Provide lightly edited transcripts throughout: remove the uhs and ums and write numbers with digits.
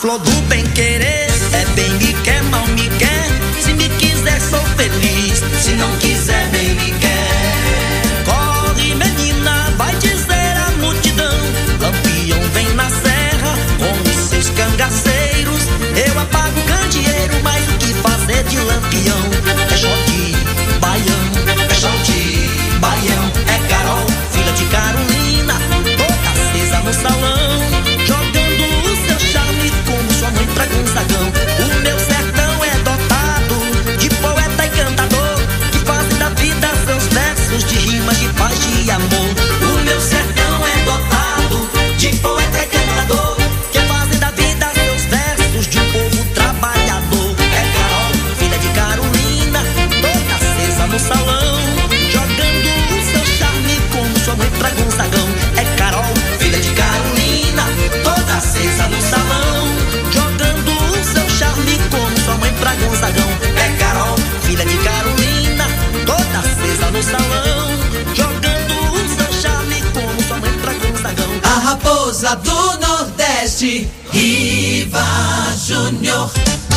flor do bem querer, é bem me quer, mal me quer. Se me quiser sou feliz, se não quiser nem me quer. Corre menina, vai dizer à multidão, Lampião vem na serra com os seus cangaceiros. Eu apago o candeeiro, mas o que fazer de Lampião? É shot, baião, é shot, baião. É Carol, filha de Carolina, toda acesa no salão, jogando o seu charme como sua mãe pra Gonzagão. O meu sertão é dotado de poeta e cantador, que fazem da vida seus versos de rimas de paz e amor. O meu sertão é dotado de poeta e cantador, que fazem da vida seus versos de um povo trabalhador. É Carol, filha de Carolina, toda acesa no salão, jogando o seu charme como sua mãe pra Gonzagão. É Carol, filha de Carolina, toda acesa no salão, jogando o seu charme como sua mãe pra Gonzagão. É Carol, filha de Carolina, toda acesa no salão, jogando o seu charme como sua mãe pra Gonzagão. A raposa do Nordeste, Riva Júnior.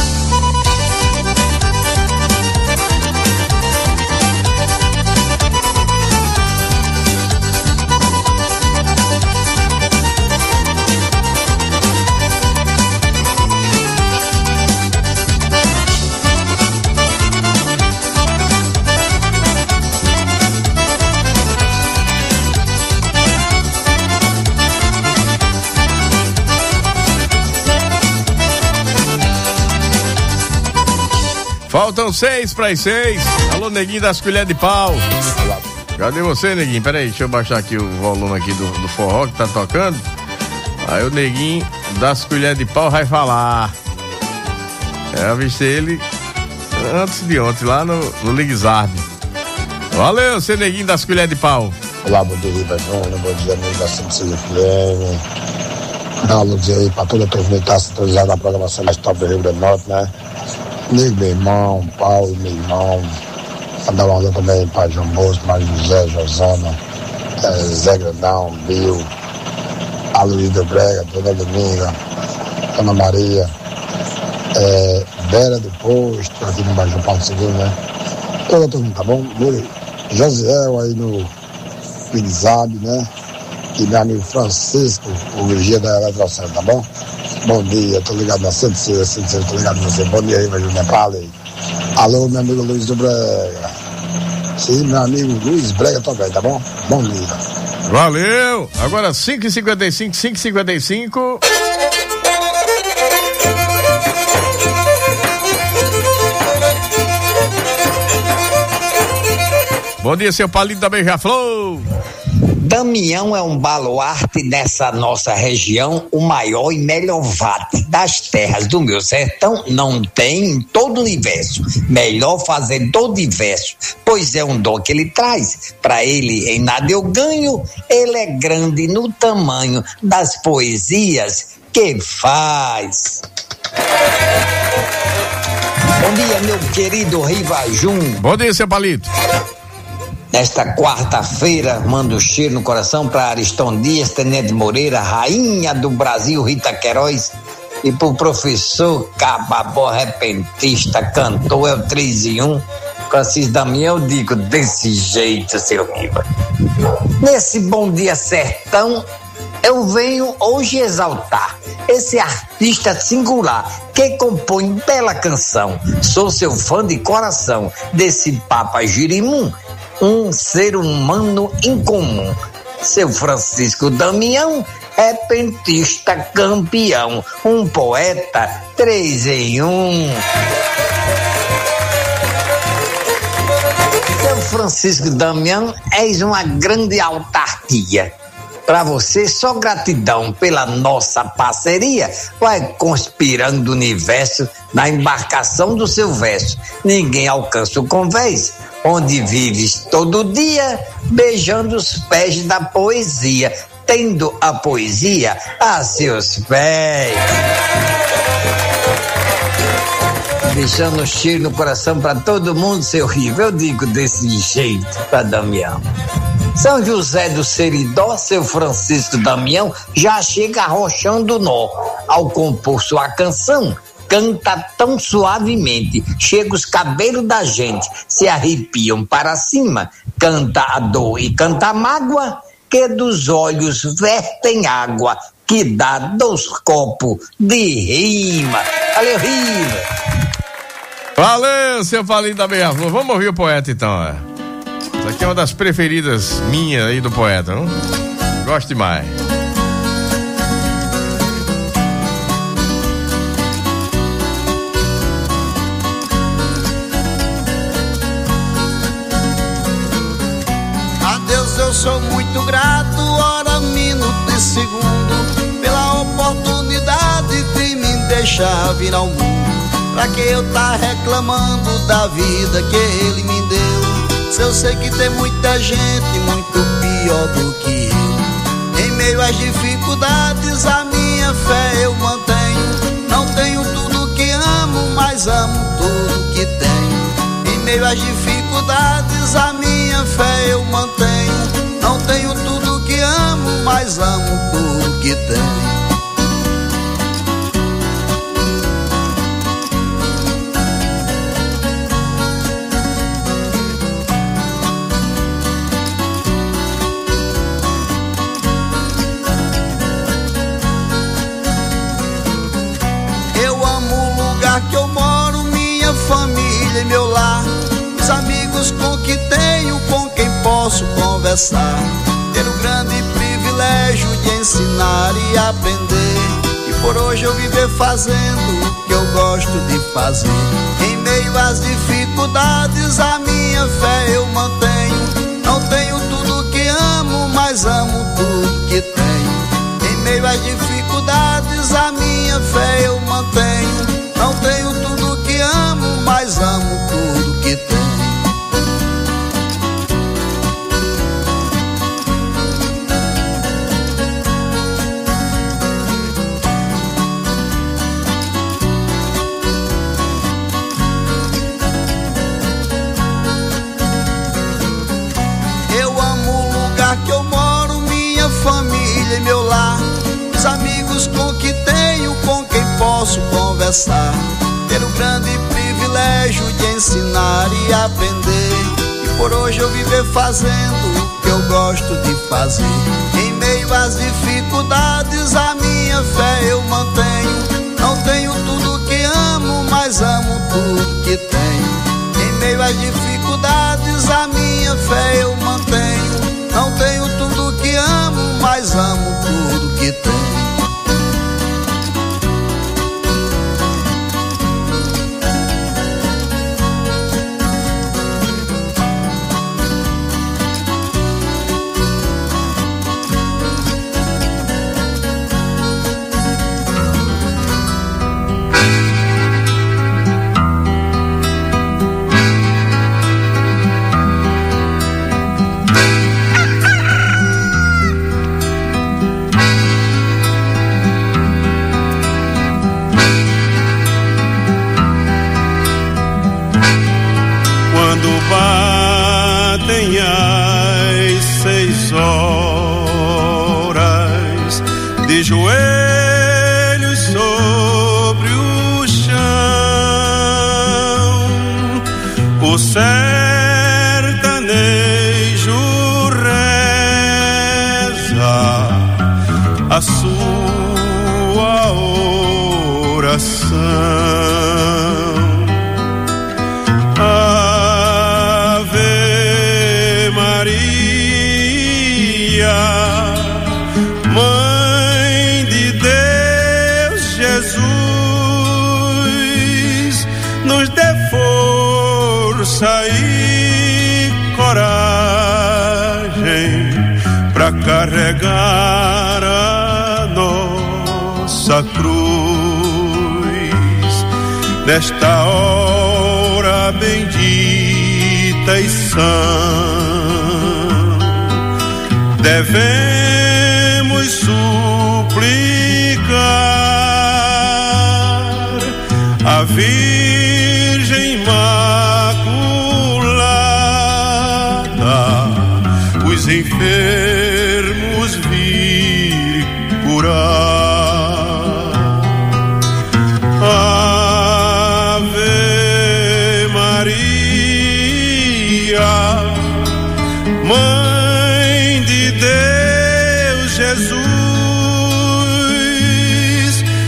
Faltam 6 para as 6. Alô, neguinho das colheres de pau. Cadê você, neguinho? Peraí, deixa eu baixar aqui o volume aqui do forró que tá tocando. Aí o neguinho das colheres de pau vai falar. Eu avistei ele antes de ontem, lá no Ligzard. Valeu, seu neguinho das colheres de pau. Olá, bom dia, Riva Júnior. Bom dia, amigo da 106 FM. Dá um dia aí pra toda a turma que tá sintonizada na programação mais top do Rio Grande do Norte, né? Ligo, meu irmão, Paulo, meu irmão. Mandar uma onda também para João Bosco, Mário José, Josana, Zé Grandão, Bill, Aloysio Brega, Dona Dominga, Ana Maria, Vera do Posto, aqui no bairro João Paulo II, né? Toda turma, tá bom? Josiel aí no Ligzard, né? E meu amigo Francisco, o vigia da Eletrocentro, tá bom? Bom dia, tô ligado na 106, tô ligado na você. Bom dia aí, meu Júnior Paulo. Alô, meu amigo Luiz do Brega. Sim, meu amigo Luiz Brega também, tá bom? Bom dia. Valeu! Agora 5h55, 5h55. Bom dia, seu Palito da Beija-Flor. Damião é um baluarte nessa nossa região, o maior e melhor vate das terras do meu sertão. Não tem em todo o universo, melhor fazedor diverso, pois é um dom que ele traz. Pra ele em nada eu ganho, ele é grande no tamanho das poesias que faz. Bom dia, meu querido Riva Júnior. Bom dia, seu Palito. Nesta quarta-feira, mando cheiro no coração para Ariston Dias, Tenente Moreira, rainha do Brasil, Rita Queiroz, e pro professor Cababó, repentista, cantor, é o 3 em 1, Francisco Damião. Eu digo desse jeito, seu Riva. Nesse Bom Dia Sertão, eu venho hoje exaltar esse artista singular que compõe bela canção. Sou seu fã de coração, desse Papa Girimum, um ser humano incomum. Seu Francisco Damião, repentista campeão, um poeta 3 em 1. Seu Francisco Damião, és uma grande autarquia. Pra você, só gratidão pela nossa parceria. Vai conspirando o universo na embarcação do seu verso. Ninguém alcança o convés, onde vives todo dia, beijando os pés da poesia, tendo a poesia a seus pés. Deixando cheiro no coração pra todo mundo, seu Riva. Eu digo desse jeito pra Damião. São José do Seridó, seu Francisco Damião, já chega arrochando nó. Ao compor sua canção, canta tão suavemente, chega os cabelos da gente, se arrepiam para cima, canta a dor e canta a mágoa, que dos olhos vertem água, que dá 2 copos de rima. Valeu, rima! Valeu, seu Valinho da Beija-Flor. Vamos ouvir o poeta então, Essa aqui é uma das preferidas minhas aí do poeta, não? Gosto demais. A Deus eu sou muito grato, hora, minuto e segundo, pela oportunidade de me deixar vir ao mundo. Pra que eu tá reclamando da vida que Ele me deu? Se eu sei que tem muita gente muito pior do que eu. Em meio às dificuldades a minha fé eu mantenho. Não tenho tudo que amo, mas amo tudo que tenho. Em meio às dificuldades a minha fé eu mantenho. Não tenho tudo que amo, mas amo tudo que tenho. Que eu moro, minha família e meu lar, os amigos com que tenho, com quem posso conversar, ter o grande privilégio de ensinar e aprender, e por hoje eu viver fazendo o que eu gosto de fazer. Em meio às dificuldades a minha fé eu mantenho. Não tenho tudo que amo, mas amo tudo que tenho. Em meio às dificuldades a minha fé eu mantenho. Não tenho tudo que amo, mas amo tudo que tenho. Eu amo o lugar que eu moro, minha família e meu lar, os amigos com que tenho, com quem posso conversar, ter o grande privilégio de ensinar e aprender, e por hoje eu viver fazendo o que eu gosto de fazer. Em meio às dificuldades a minha fé eu mantenho. Não tenho tudo que amo, mas amo tudo que tenho. Em meio às dificuldades a minha fé eu mantenho. Não tenho tudo que amo, mas amo tudo que tenho. Batem as 6 horas, de joelhos sobre o chão, o sertanejo reza a sua oração. Mãe de Deus, Jesus, nos dê força e coragem pra carregar a nossa cruz nesta hora bendita e sã. Devemos suplicar a Virgem Imaculada, os enfermos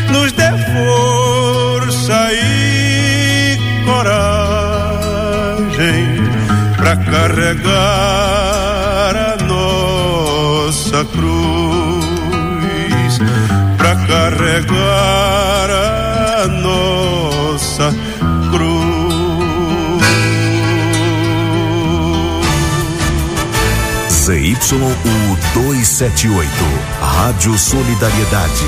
nos dê força e coragem pra carregar a nossa cruz, pra carregar a nossa cruz. ZYU 278, Rádio Solidariedade,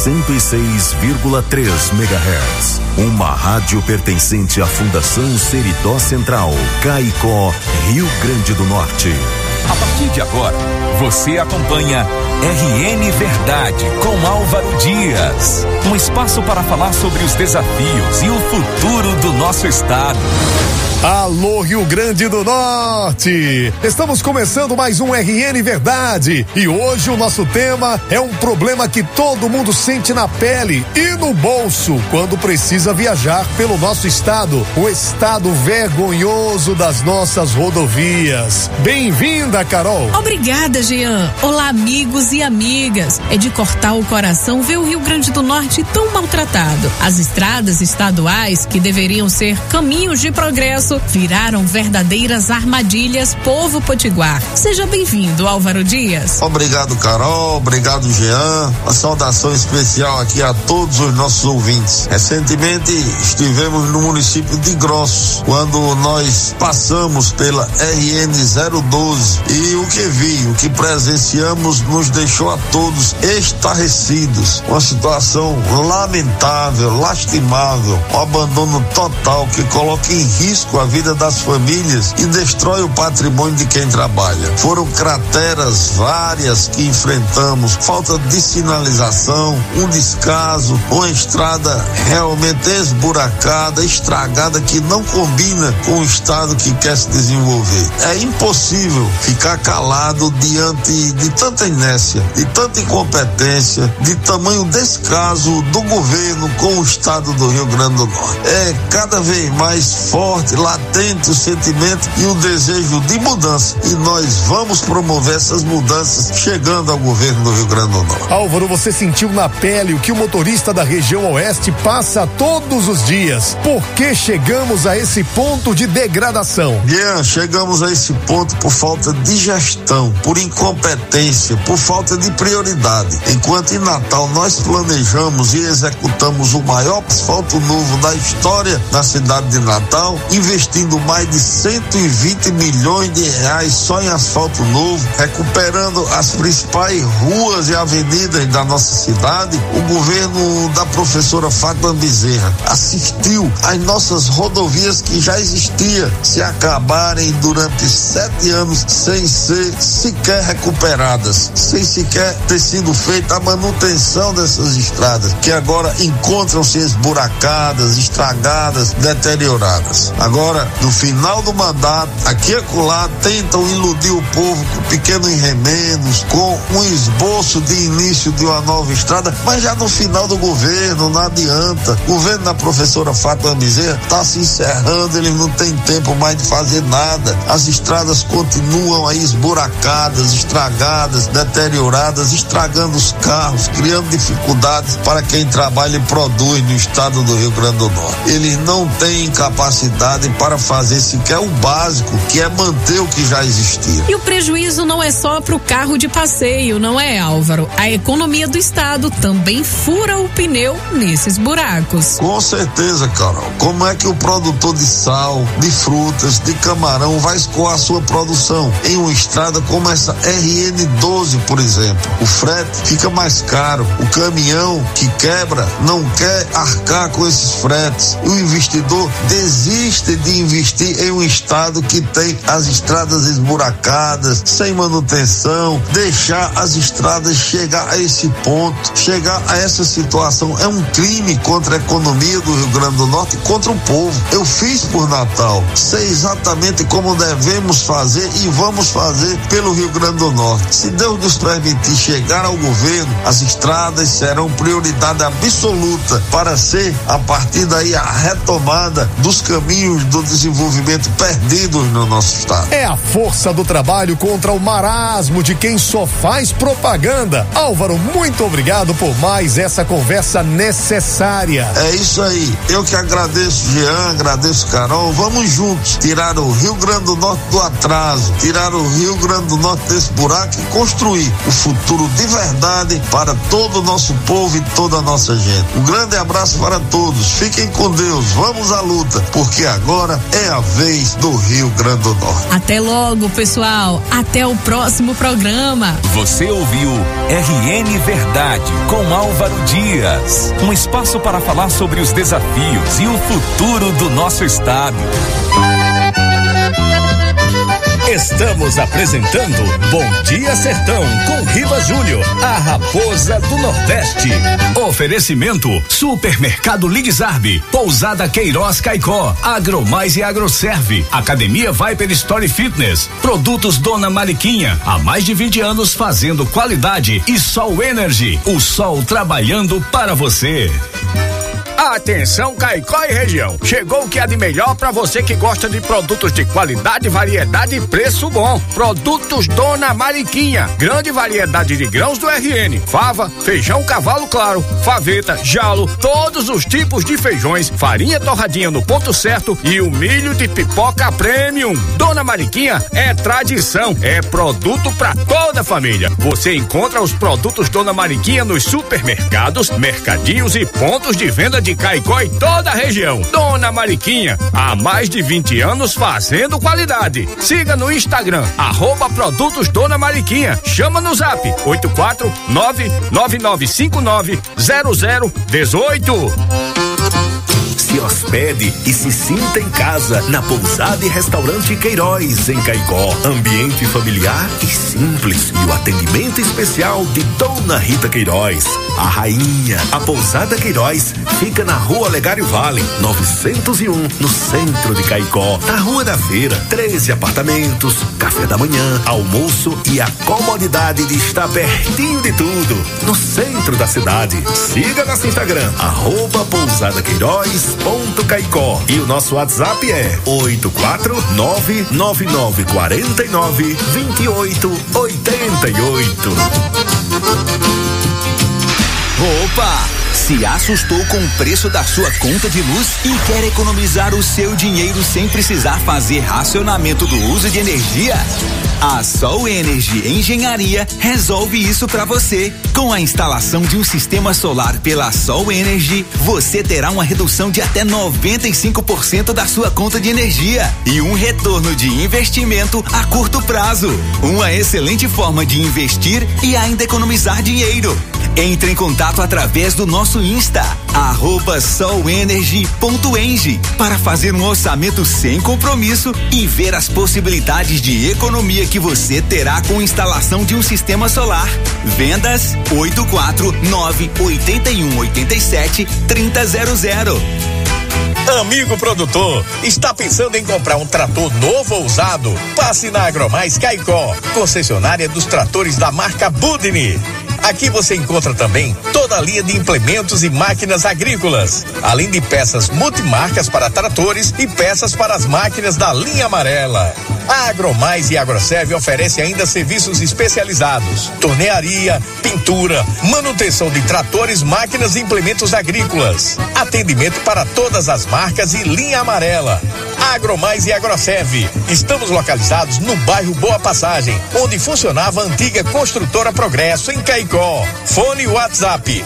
106,3 MHz. Uma rádio pertencente à Fundação Seridó Central, Caicó, Rio Grande do Norte. A partir de agora, você acompanha RN Verdade com Álvaro Dias. Um espaço para falar sobre os desafios e o futuro do nosso estado. Alô, Rio Grande do Norte! Estamos começando mais um RN Verdade e hoje o nosso tema é um problema que todo mundo sente na pele e no bolso quando precisa viajar pelo nosso estado, o estado vergonhoso das nossas rodovias. Bem-vinda, Carol! Obrigada, Jean. Olá, amigos e amigas. É de cortar o coração ver o Rio Grande do Norte tão maltratado. As estradas estaduais, que deveriam ser caminhos de progresso, viraram verdadeiras armadilhas, povo potiguar. Seja bem-vindo, Álvaro Dias. Obrigado, Carol. Obrigado, Jean. Uma saudação especial aqui a todos os nossos ouvintes. Recentemente estivemos no município de Grossos, quando nós passamos pela RN 012 e o que presenciamos nos deixou a todos estarrecidos. Uma situação lamentável, lastimável, um abandono total que coloca em risco a vida das famílias e destrói o patrimônio de quem trabalha. Foram crateras várias que enfrentamos, falta de sinalização, um descaso, uma estrada realmente esburacada, estragada, que não combina com o estado que quer se desenvolver. É impossível ficar calado diante de tanta inércia, de tanta incompetência, de tamanho descaso do governo com o estado do Rio Grande do Norte. É cada vez mais forte, latente o sentimento e o desejo de mudança, e nós vamos promover essas mudanças chegando ao governo do Rio Grande do Norte. Álvaro, você sentiu na pele o que o motorista da região oeste passa todos os dias. Por que chegamos a esse ponto de degradação? Bien, chegamos a esse ponto por falta de gestão, por incompetência, por falta de prioridade. Enquanto em Natal nós planejamos e executamos o maior asfalto novo da história da cidade de Natal, investindo mais de 120 milhões de reais só em asfalto novo, recuperando as principais ruas e avenidas da nossa cidade, o governo da professora Fátima Bezerra assistiu às nossas rodovias que já existiam se acabarem durante 7 anos sem ser sequer recuperadas, sem sequer ter sido feita a manutenção dessas estradas, que agora encontram-se esburacadas, estragadas, deterioradas. Agora, no final do mandato, aqui e acolá, tentam iludir o povo com pequenos remendos, com um esboço de início de uma nova estrada, mas já no final do governo, não adianta. O governo da professora Fátima Bezerra está se encerrando, eles não têm tempo mais de fazer nada. As estradas continuam aí esburacadas, estragadas, deterioradas, estragando os carros, criando dificuldades para quem trabalha e produz no estado do Rio Grande do Norte. Eles não têm capacidade para fazer sequer o básico, que é manter o que já existia. E o prejuízo não é só para o carro de passeio, não é, Álvaro? A economia do estado também fura o pneu nesses buracos. Com certeza, Carol. Como é que o produtor de sal, de frutas, de camarão vai escoar sua produção em uma estrada como essa RN12, por exemplo? O frete fica mais caro, o caminhão que quebra não quer arcar com esses fretes, e o investidor desiste de investir em um estado que tem as estradas esburacadas, sem manutenção. Deixar as estradas chegar a esse ponto, chegar a essa situação, é um crime contra a economia do Rio Grande do Norte e contra o povo. Eu fiz por Natal, sei exatamente como devemos fazer e vamos fazer pelo Rio Grande do Norte. Se Deus nos permitir chegar ao governo, as estradas serão prioridade absoluta para ser, a partir daí, a retomada dos caminhos do desenvolvimento perdidos no nosso estado. É a força do trabalho contra o marasmo de quem só faz propaganda. Álvaro, muito obrigado por mais essa conversa necessária. É isso aí, eu que agradeço, Jean, agradeço, Carol. Vamos juntos tirar o Rio Grande do Norte do atraso, tirar o Rio Grande do Norte desse buraco e construir o futuro de verdade para todo o nosso povo e toda a nossa gente. Um grande abraço para todos, fiquem com Deus, vamos à luta, porque agora é a vez do Rio Grande do Norte. Até logo, pessoal, até o próximo programa. Você ouviu RN Verdade com Álvaro Dias, um espaço para falar sobre os desafios e o futuro do nosso estado. Estamos apresentando Bom Dia Sertão com Rivas Júnior, a raposa do Nordeste. Oferecimento Supermercado Lidzarbe, Pousada Queiroz Caicó, Agromais e Agroserve, Academia Viper Story Fitness, Produtos Dona Mariquinha, há mais de 20 anos fazendo qualidade, e Sol Energy, o sol trabalhando para você. Atenção, Caicó e região. Chegou o que há de melhor para você que gosta de produtos de qualidade, variedade e preço bom. Produtos Dona Mariquinha. Grande variedade de grãos do RN. Fava, feijão cavalo claro, faveta, jalo, todos os tipos de feijões, farinha torradinha no ponto certo e o milho de pipoca premium. Dona Mariquinha é tradição, é produto para toda a família. Você encontra os produtos Dona Mariquinha nos supermercados, mercadinhos e pontos de venda de Caicó e toda a região. Dona Mariquinha, há mais de 20 anos fazendo qualidade. Siga no Instagram, @produtos Dona Mariquinha. Chama no zap 849-9959-0018. Se hospede e se sinta em casa na Pousada e Restaurante Queiroz, em Caicó. Ambiente familiar e simples e o atendimento especial de Dona Rita Queiroz, a rainha. A Pousada Queiroz fica na Rua Olegário Vale, 901, no centro de Caicó. Na Rua da Feira, 13 apartamentos, café da manhã, almoço e a comodidade de estar pertinho de tudo, no centro da cidade. Siga nosso Instagram, @pousadaqueiroz.caicó, e o nosso WhatsApp é 849-9949-2888. Opa! Se assustou com o preço da sua conta de luz e quer economizar o seu dinheiro sem precisar fazer racionamento do uso de energia? A Sol Energy Engenharia resolve isso para você. Com a instalação de um sistema solar pela Sol Energy, você terá uma redução de até 95% da sua conta de energia e um retorno de investimento a curto prazo. Uma excelente forma de investir e ainda economizar dinheiro. Entre em contato através do nosso Insta, @solenergy.eng, para fazer um orçamento sem compromisso e ver as possibilidades de economia que você terá com a instalação de um sistema solar. Vendas 849-8187-3000. Amigo produtor, está pensando em comprar um trator novo ou usado? Passe na Agromais Caicó, concessionária dos tratores da marca Budni. Aqui você encontra também toda a linha de implementos e máquinas agrícolas, além de peças multimarcas para tratores e peças para as máquinas da linha amarela. A Agromais e Agroserve oferece ainda serviços especializados: tornearia, pintura, manutenção de tratores, máquinas e implementos agrícolas, atendimento para todas as marcas e linha amarela. Agromais e Agroserve. Estamos localizados no bairro Boa Passagem, onde funcionava a antiga construtora Progresso, em Caicó. Fone WhatsApp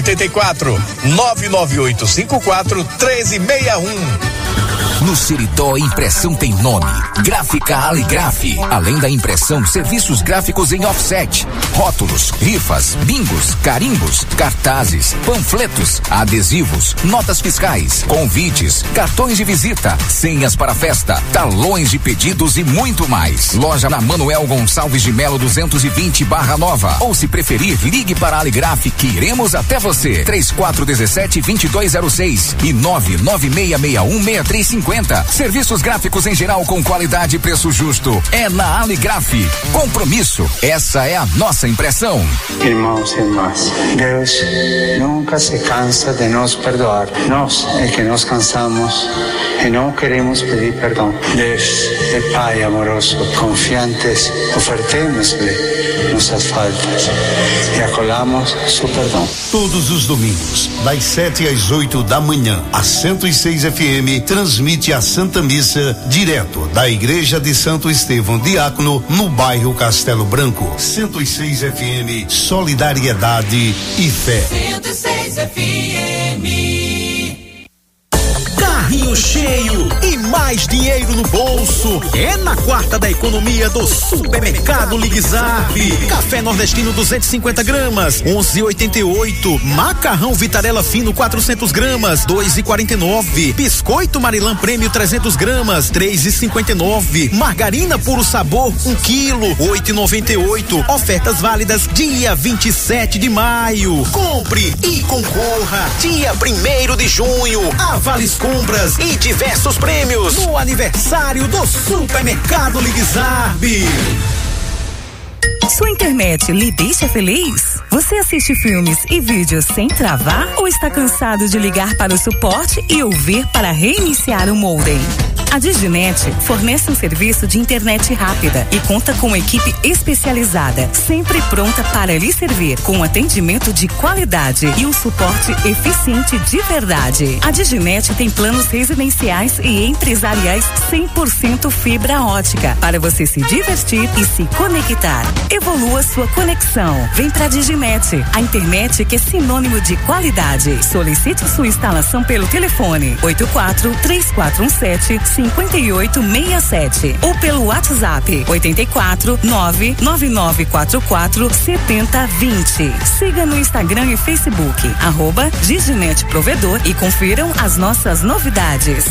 84-99854-1361. No Seridó, impressão tem nome: Gráfica Aligraf. Além da impressão, serviços gráficos em offset, rótulos, rifas, bingos, carimbos, cartazes, panfletos, adesivos, notas fiscais, convites, cartões de visita, senhas para festa, talões de pedidos e muito mais. Loja na Manuel Gonçalves de Melo 220 Barra Nova. Ou, se preferir, ligue para a Aligraf que iremos até você. 3417-2206 e 99661-6350. 12,50. Serviços gráficos em geral com qualidade e preço justo. É na Aligraf. Compromisso. Essa é a nossa impressão. Irmãos e irmãs, Deus nunca se cansa de nos perdoar. Nós é que nos cansamos e não queremos pedir perdão. Deus é Pai amoroso, confiantes, ofertemos-lhe nossas faltas e acolhamos seu perdão. Todos os domingos, das 7 às 8 da manhã, a 106 FM transmite a Santa Missa direto da Igreja de Santo Estevão Diácono, no bairro Castelo Branco. 106 FM, solidariedade e fé. 106 FM. Carrinho cheio e mais dinheiro no bolso. É na quarta da economia do Supermercado Ligzarb. Café nordestino 250 gramas, 11,88. Macarrão Vitarella fino 400 gramas, 2,49. Biscoito Marilã Prêmio 300 gramas, 3,59. Margarina Puro Sabor 1 quilo, 8,98. Ofertas válidas dia 27 de maio. Compre e concorra. Dia 1º de junho. A Vales Compras e diversos prêmios no aniversário do Supermercado Ligzarb. Sua internet lhe deixa feliz? Você assiste filmes e vídeos sem travar ou está cansado de ligar para o suporte e ouvir para reiniciar o modem? A Diginet fornece um serviço de internet rápida e conta com uma equipe especializada, sempre pronta para lhe servir, com atendimento de qualidade e um suporte eficiente de verdade. A Diginet tem planos residenciais e empresariais 100% fibra ótica, para você se divertir e se conectar. Evolua sua conexão. Vem pra Diginet, a internet que é sinônimo de qualidade. Solicite sua instalação pelo telefone 84-3417-5867 ou pelo WhatsApp 84-99944-7020. Siga no Instagram e Facebook @Diginet Provedor e confiram as nossas novidades.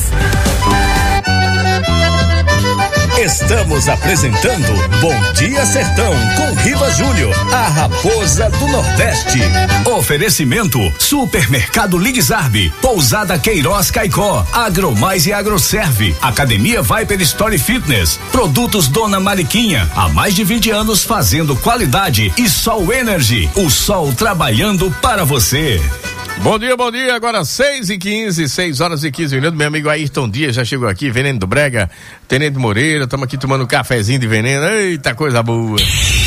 Estamos apresentando Bom Dia Sertão com Riva Júnior, a raposa do Nordeste. Oferecimento Supermercado Ligzarb, Pousada Queiroz Caicó, Agromais e Agroserve, Academia Viper Story Fitness, Produtos Dona Mariquinha, há mais de 20 anos fazendo qualidade, e Sol Energy, o sol trabalhando para você. Bom dia, agora 6h15, 6 horas e 15 minutos, meu amigo Ayrton Dias já chegou aqui, Veneno do Brega, Tenente Moreira, estamos aqui tomando um cafezinho de veneno, eita coisa boa.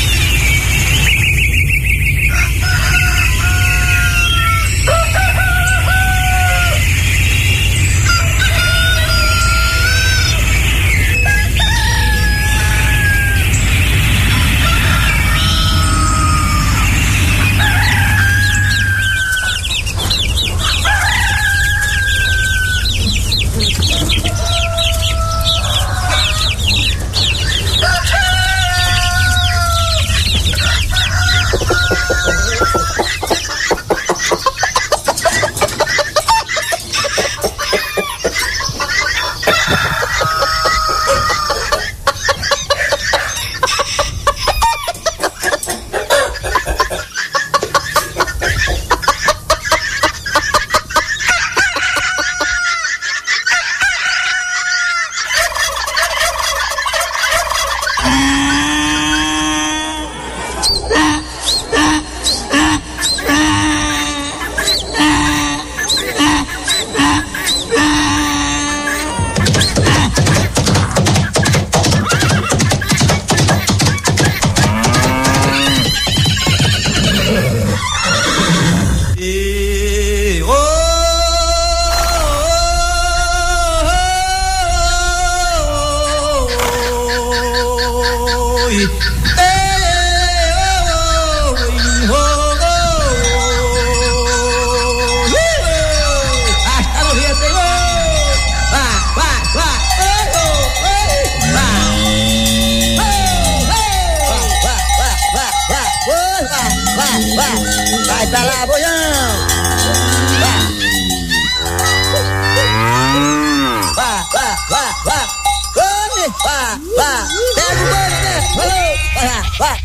Vai pra lá, boião! Vá! Come! Vá! Pega o bolo, né? Vá!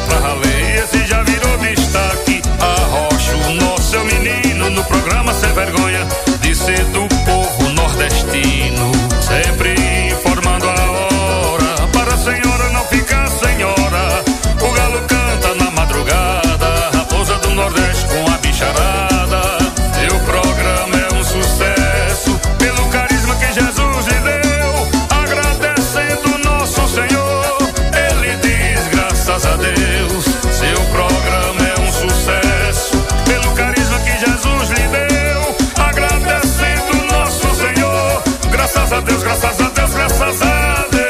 pra ralé, esse já virou destaque. Arrocha o nosso seu menino no programa Sem Vergonha, de ser do povo nordestino, sempre informando a hora, para a senhora não ficar senhora. O galo canta na madrugada, Raposa do Nordeste com a bicharada. Seu programa é um sucesso, pelo carisma que Jesus lhe deu, agradecendo nosso Senhor, ele diz graças a Deus. Seu programa é um sucesso, pelo carisma que Jesus lhe deu, agradecendo nosso Senhor, graças a Deus, graças a Deus, graças a Deus.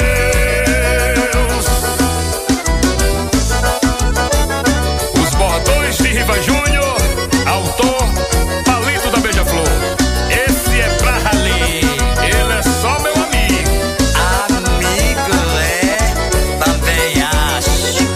Os bordões de Riva Júnior, autor Palito da Beija-Flor. Esse é pra ralé, ele é só meu amigo. Amigo, também acho.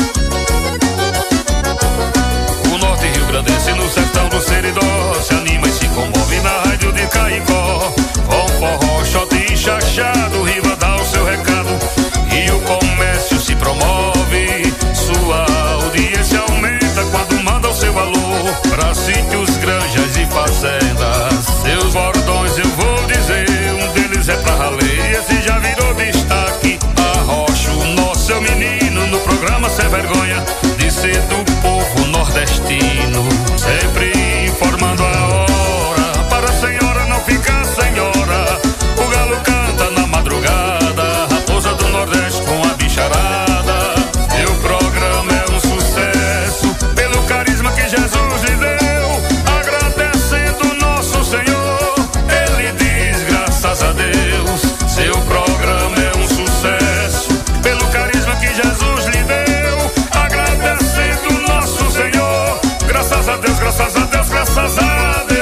O norte rio-grandense no sertão do Seridó se anima e se comove na rádio de Caicó. Com forró, shot e chachado, Riva dá o seu recado e o comércio se promove. Sua audiência aumenta quando manda o seu alô pra sítios, granjas e fazendas. Seus bordões eu vou dizer, um deles é pra ralé, esse já virou destaque. Arrocha o nosso seu menino no programa Sem Vergonha, de ser do povo nordestino, sempre informando a hora, para a senhora não ficar senhora. O galo canta na madrugada, Raposa do Nordeste com a bicharada. Seu programa é um sucesso, pelo carisma que Jesus lhe deu, agradecendo nosso Senhor, ele diz graças a Deus. Seu programa é um sucesso, pelo carisma que Jesus lhe deu, agradecendo nosso Senhor, graças a Deus, graças a Deus, graças a Deus.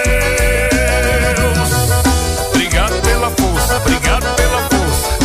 Obrigado pela força, obrigado pela força.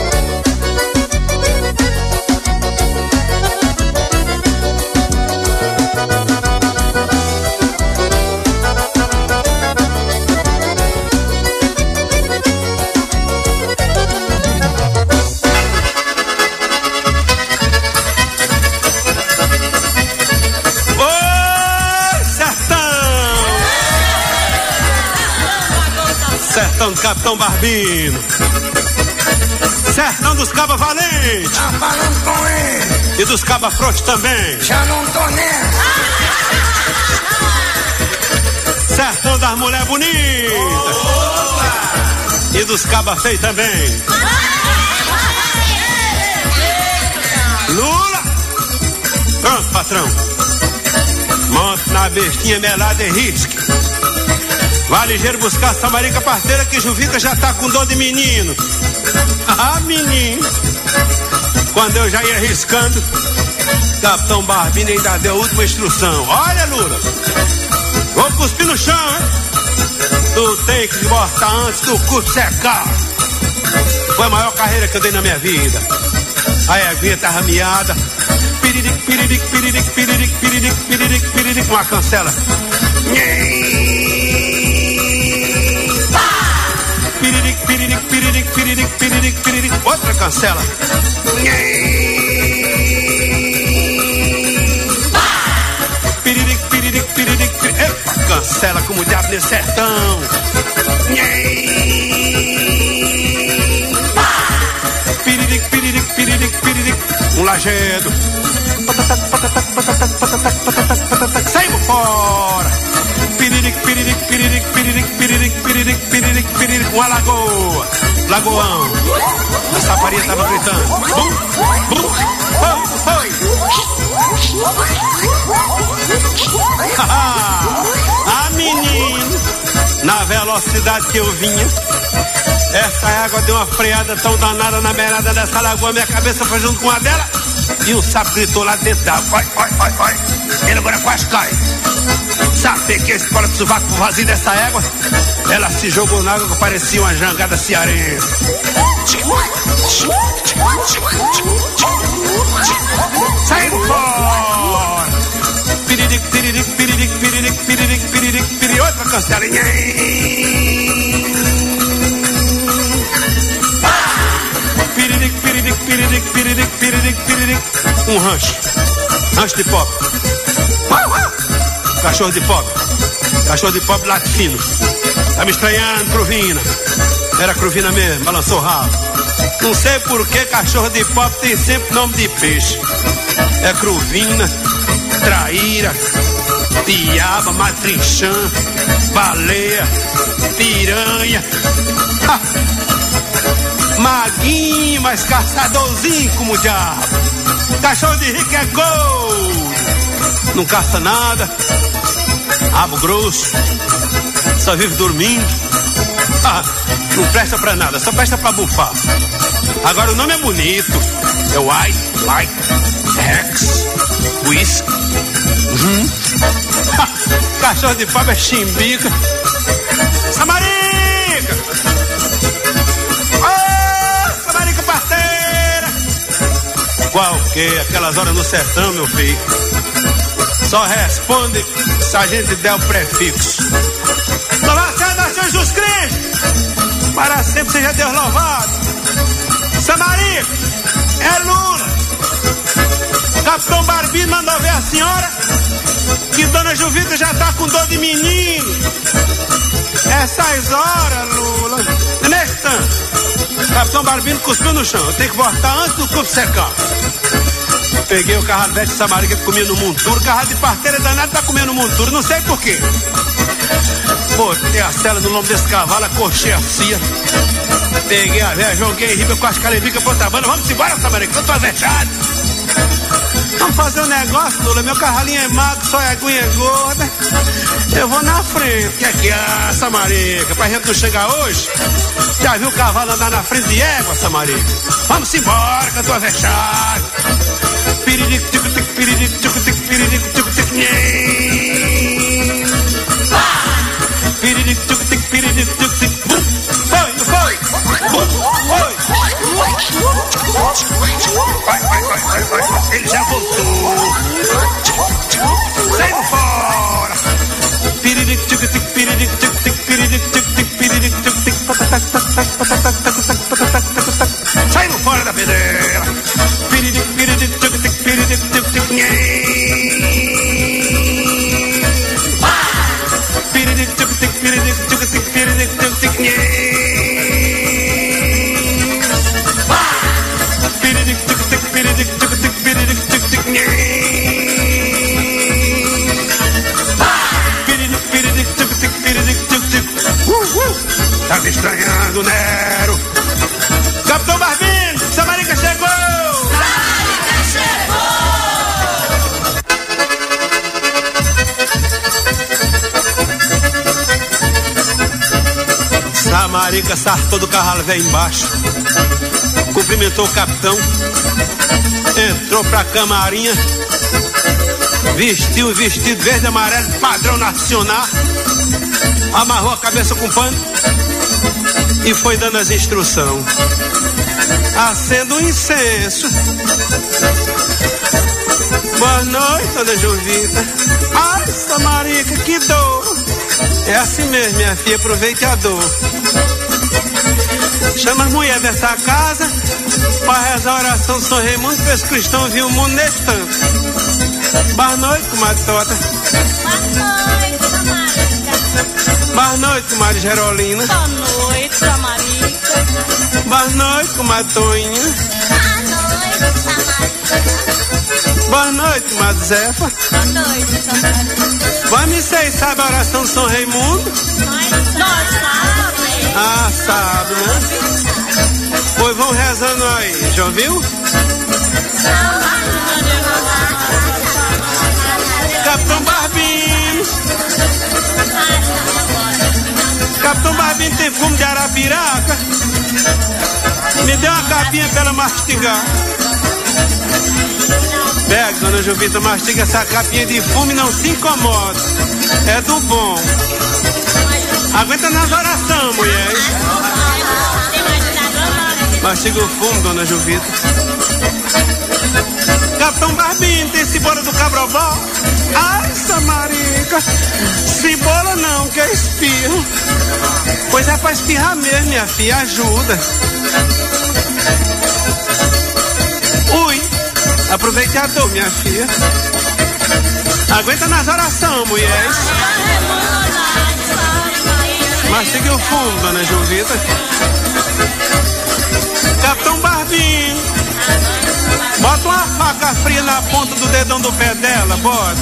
Sertão do Capitão Barbino, sertão dos Cabas Valentes, tá falando com ele, e dos Cabas Frouxos também, já não tô nessa. Sertão das Mulher Bonitas, e dos Cabas Feios também. Lula, pronto, patrão, monte na bestinha melada e risque. Vai ligeiro buscar a Samarica parteira, que Juvica já tá com dor de menino. Ah, menino. Quando eu já ia riscando, Capitão Barbino ainda deu a última instrução. Olha, Lula, vou cuspir no chão, hein? Tu tem que botar antes do cuspe secar. Foi a maior carreira que eu dei na minha vida. A eguinha tá rameada, piriric, piriric, piriric, piriric, piriric, piriric, piriric, uma cancela. Piriric, piriric, piriric, piriric, piriric, piriric, outra cancela. Piriric, piriric, piriric, piriric, epa, cancela como o diabo nesse sertão. Piriric, piriric, piriric, piriric, um lajedo. Saímos fora. Piriric, piriric, piriric, piriric, piriric, piriric, piriric, piriric, uma lagoa, lagoão. A saparia tava gritando. Bum, bum, oi. Ah, menino, na velocidade que eu vinha, essa água deu uma freada tão danada na beirada dessa lagoa, minha cabeça foi junto com a dela e um sapo gritou lá dentro da água. Vai. Ele agora quase cai. Sabe que esse cola de sovaco vazio dessa égua? Ela se jogou na água que parecia uma jangada cearense. Saímos fora! Piriric, piriric, piriric, piriric, piriric, piriric, piriric, outra cancela. Piriric, piriric, piriric, piriric, piriric, piriric, um rancho. Rancho de pobre. Cachorro de pobre. Cachorro de pobre late fino. Tá me estranhando, Cruvina. Era Cruvina mesmo, balançou o rabo. Não sei por que cachorro de pobre tem sempre nome de peixe. É Cruvina, traíra, piaba, matrinchã, baleia, piranha. Ha! Maguinho, mas caçadorzinho como o diabo. Cachorro de rico é gol. Não caça nada. Rabo grosso. Só vive dormindo. Ah, não presta pra nada, só presta pra bufar. Agora o nome é bonito. É White, Rex, Whisky. Cachorro de pobre é chimbica. Samarica! Oh, Samarica parceira! Qual que? Aquelas horas no sertão, meu filho. Só responde se a gente der o prefixo. Louvado seja Jesus Cristo! Para sempre seja Deus louvado! Samarica! É Lula! Capitão Barbino mandou ver a senhora que Dona Juvita já tá com dor de menino. Essas horas, Lula. Nesse tanto, Capitão Barbino cuspiu no chão. Eu tenho que voltar antes do corpo secar. Peguei o carro velho de Samarica que comia no monturo. Carro de parteira danado tá comendo monturo. Não sei por quê. Botei a cela no lombo desse cavalo, acorchei a cia. Peguei a velha, joguei em riba com as calembicas pra outra banda. Vamos embora, Samarica, que eu tô avexado. Vamos fazer um negócio, Lula. Meu carralinho é magro, só é aguinha gorda. Eu vou na frente. Que é que é, Samarica? Pra gente não chegar hoje? Já viu o cavalo andar na frente de égua, Samarica? Vamos embora, que eu tô avexado. Piririco, tico, tico, piririco, tico, tico, piririco, tico, tico, piririco, tico, tico, piririco, tico, tico. Foi. Vai. Ele já voltou. Saiu fora. Piririco, tico, tico, piririco, tico, tico, piririco, tico, tico, piririco, tico, tico. Saiu fora da pedreira. Piririco, piririco, tico, tico, piririco, tico, tico. Piririco, tico, tico, piririco, tico, tico, piririco, tico, tico. Tá me estranhando, Nero. Capitão Barbino, Samarica chegou! Samarica chegou! Samarica sartou do carro velho embaixo. Cumprimentou o capitão. Entrou pra camarinha. Vestiu o vestido verde e amarelo, padrão nacional. Amarrou a cabeça com pano e foi dando as instruções. Acenda um incenso. Boa noite, Dona Juvita. Ai, Samarica, que dor. É assim mesmo, minha filha, aproveite a dor. Chama as mulheres dessa casa para rezar a oração de São Raimundo, para os cristãos viram o mundo nesse tanto. Boa noite, comadre Tota. Boa noite, comadre Gerolina. Boa noite, Samarica. Boa noite, comadre Toinha. Boa noite, Samarica. Boa noite, comadre Zefa. Boa noite, Samarica. Vai me sei, sabe a oração de São Raimundo? Nós sabemos. Ah, sabe, né? Pois vão rezando aí, já ouviu? Capitão Barbino. Capitão Barbino tem fumo de arapiraca. Me dê uma capinha pra ela mastigar. Pega, Dona Juvita, mastiga essa capinha de fumo e não se incomoda. É do bom. Aguenta nas orações, mulher. Mastiga o fumo, Dona Juvita. Capitão Barbino, tem cebola do Cabrobó? Ai, Samarica. Cebola não, que é espirro. Pois é pra espirrar mesmo, minha filha, ajuda. Ui, Aproveite a dor, minha filha. Aguenta nas orações, mulher. Mastigue o fundo, dona Jovita. Capitão Barbinho, bota uma faca fria na ponta do dedão do pé dela, bora.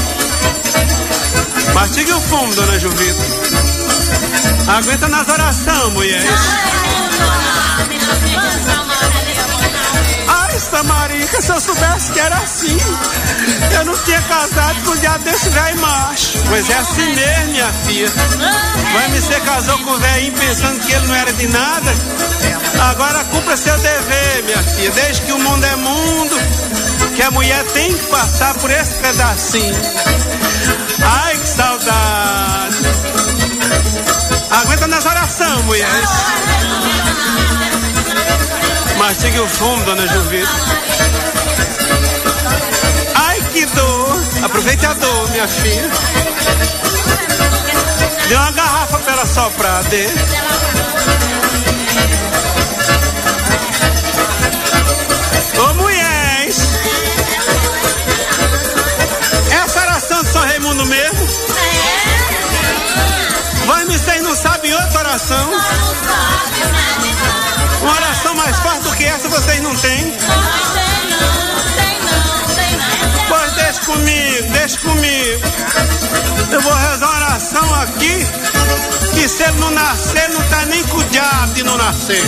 Mastigue o fundo, dona Jovita. Aguenta nas orações, mulher. Ai, Samarica, se eu soubesse que era assim, eu não tinha casado com o diabo desse velho macho. Pois é assim mesmo, minha filha. Vai me ser casou com o velhinho pensando que ele não era de nada. Agora a culpa é seu dever, minha filha. Desde que o mundo é mundo, que a mulher tem que passar por esse pedacinho. Ai, que saudade. Aguenta nas orações, mulher. Mastigue o fumo, dona Jovita. Ai, que dor. Aproveite a dor, minha filha. Dê uma garrafa pra ela soprar, dê. Ô, mulheres. Essa oração de São Raimundo mesmo? Vai, vocês não sabem outra oração? Uma oração mais forte do que essa vocês não têm? Pois deixa comigo. Eu vou rezar uma oração aqui, que se ele não nascer, não tá nem com o diabo de não nascer.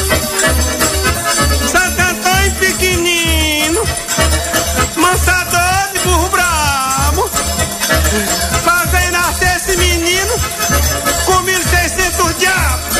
Santo Antônio pequenino, mansador de burro bravo, fazer nascer esse menino com 1.600 diabos.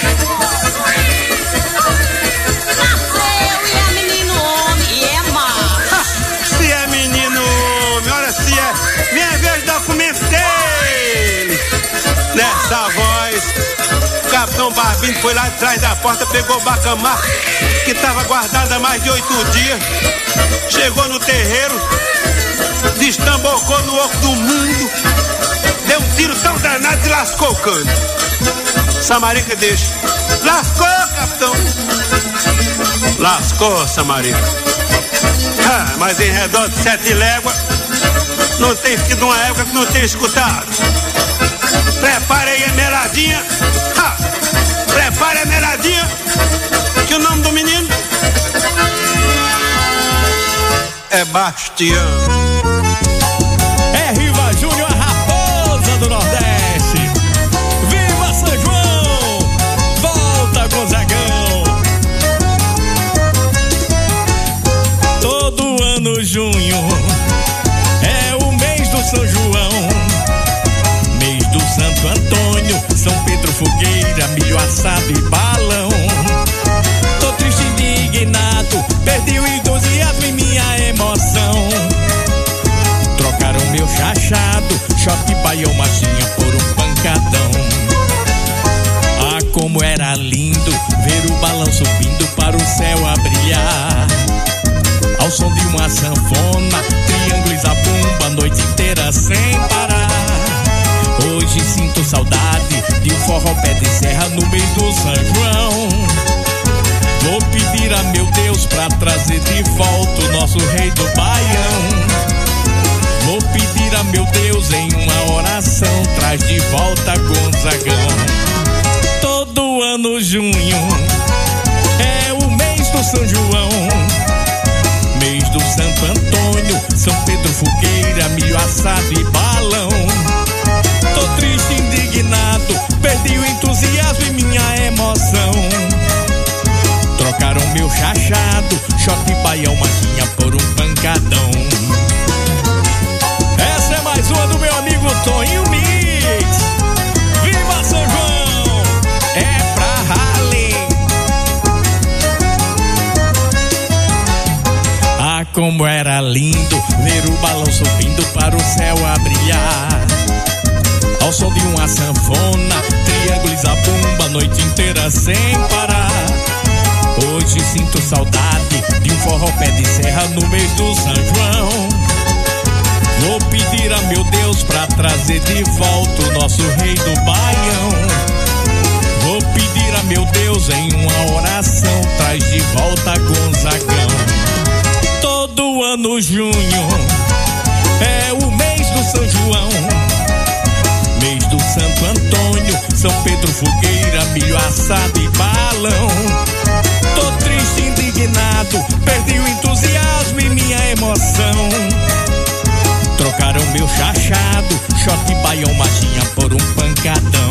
Nessa voz, o Capitão Barbinho foi lá atrás da porta, pegou o bacamar, que estava guardado há mais de 8 dias. Chegou no terreiro, destambocou no oco do mundo, deu um tiro tão danado e lascou o cano. Samarica deixa. Lascou, capitão. Lascou, Samarica. Mas em redor de 7 léguas, não tem sido uma época que não tem escutado. Prepare aí a meladinha. Prepare a meladinha, que o nome do menino é Bastião. É Riva Júnior, a raposa do Nordeste. Viva São João! Volta Gonzagão. Todo ano junho é o mês do São João, mês do Santo Antônio, São Pedro, fogueira, milho assado e balão. Tô triste, indignado, perdi o entusiasmo e minha emoção. Trocaram meu chachado, choque, baião, machinha por um pancadão. Ah, como era lindo ver o balão subindo para o céu a brilhar, ao som de uma sanfona, triângulo e zabumba, a noite inteira sem parar. Hoje sinto saudade de um forró pé de serra no meio do São João. Vou pedir a meu Deus pra trazer de volta o nosso rei do Baião. Vou pedir a meu Deus em uma oração, traz de volta Gonzagão. Todo ano junho é o mês do São João, mês do Santo Antônio, São Pedro, fogueira, milho assado e balão. Tô triste, indignado, perdi o entusiasmo e minha emoção. Trocaram meu chachado, choque, baião, machinha por um pancadão. Essa é mais uma do meu amigo Toninho Mix. Viva São João! É pra rally. Ah, como era lindo ver o balão subindo para o céu a brilhar, ao som de uma sanfona, triângulo e zabumba, a noite inteira sem parar. Hoje sinto saudade de um forró pé de serra no mês do São João. Vou pedir a meu Deus pra trazer de volta o nosso rei do Baião. Vou pedir a meu Deus em uma oração, traz de volta Gonzagão. Todo no ano junho, é o mês do São João, mês do Santo Antônio, São Pedro, fogueira, milho assado e balão. Tô triste, indignado, perdi o entusiasmo e minha emoção. Trocaram meu chachado, shot, baião, machinha por um pancadão.